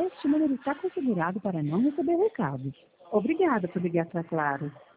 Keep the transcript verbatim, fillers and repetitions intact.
Este número está configurado para não receber recados. Obrigada por ligar para Claro.